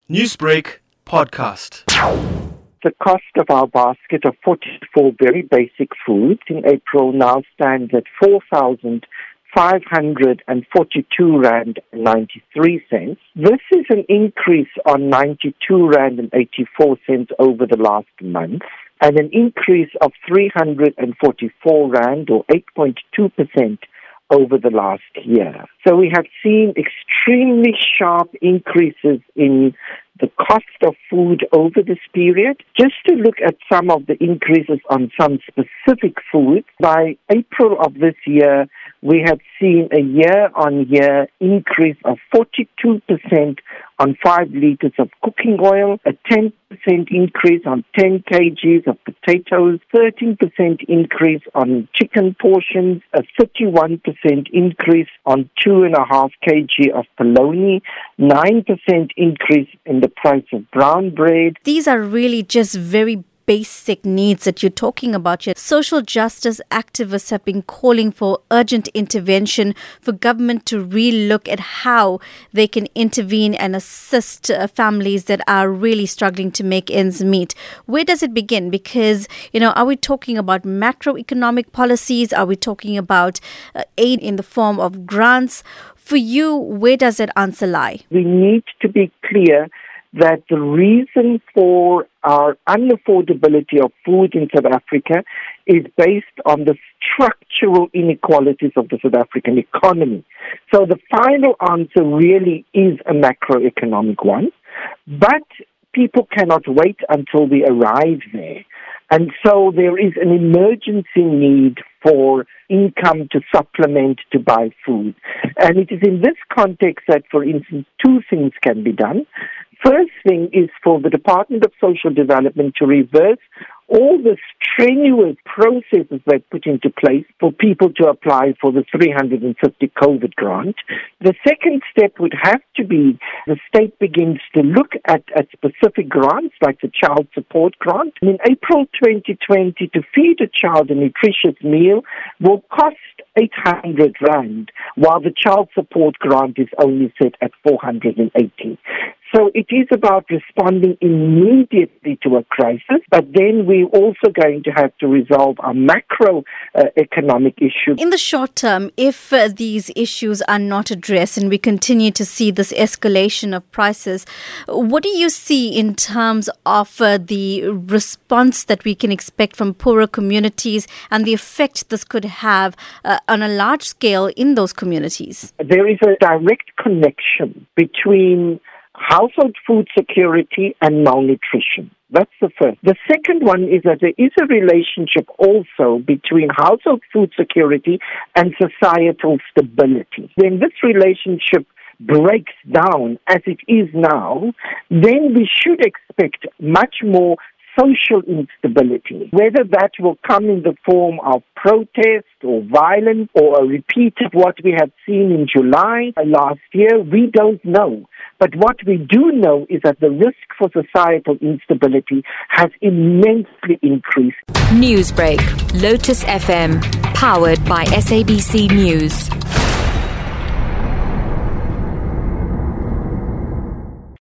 Newsbreak podcast. The cost of our basket of 44 very basic foods in April now stands at 4,542 Rand 93 cents. This is an increase on 92 Rand and 84 cents over the last month, and an increase of 344 Rand or 8.2% over the last year. So we have seen extremely sharp increases in the cost of food over this period. Just to look at some of the increases on some specific foods, by April of this year, we have seen a year-on-year increase of 42% on 5 liters of cooking oil, a 10% increase on 10 kgs of potatoes, 13% increase on chicken portions, a 31% increase on 2.5 kg of polony, 9% increase in the price of brown bread. These are really just very basic needs that you're talking about here. Social justice activists have been calling for urgent intervention for government to relook at how they can intervene and assist families that are really struggling to make ends meet. Where does it begin? Because, are we talking about macroeconomic policies? Are we talking about aid in the form of grants? For you, where does that answer lie? We need to be clear that the reason for our unaffordability of food in South Africa is based on the structural inequalities of the South African economy. So the final answer really is a macroeconomic one, but people cannot wait until we arrive there. And so there is an emergency need for income to supplement to buy food. And it is in this context that, for instance, two things can be done. First thing is for the Department of Social Development to reverse all the strenuous processes they've put into place for people to apply for the 350 COVID grant. The second step would have to be the state begins to look at specific grants like the child support grant. In April 2020, to feed a child a nutritious meal will cost 800 Rand, while the child support grant is only set at 480. So it is about responding immediately to a crisis, but then we're also going to have to resolve our macroeconomic issues. In the short term, if these issues are not addressed and we continue to see this escalation of prices, what do you see in terms of the response that we can expect from poorer communities and the effect this could have on a large scale in those communities? There is a direct connection between household food security and malnutrition. That's the first. The second one is that there is a relationship also between household food security and societal stability. When this relationship breaks down as it is now, then we should expect much more social instability, whether that will come in the form of protest or violence or a repeat of what we have seen in July last year, we don't know. But what we do know is that the risk for societal instability has immensely increased. Newsbreak, Lotus FM, powered by SABC News.